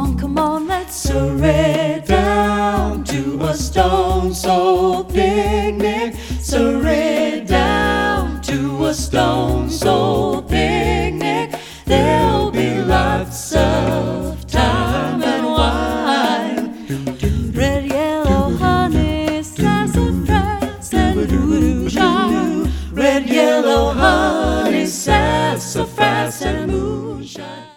come on, let's hurry down to a Stone Soul picnic. Hurry down to a Stone Soul picnic. There'll be lots of time and wine. Red, yellow, honey, sassafras and moonshine. Red, yellow, honey, sassafras and moonshine.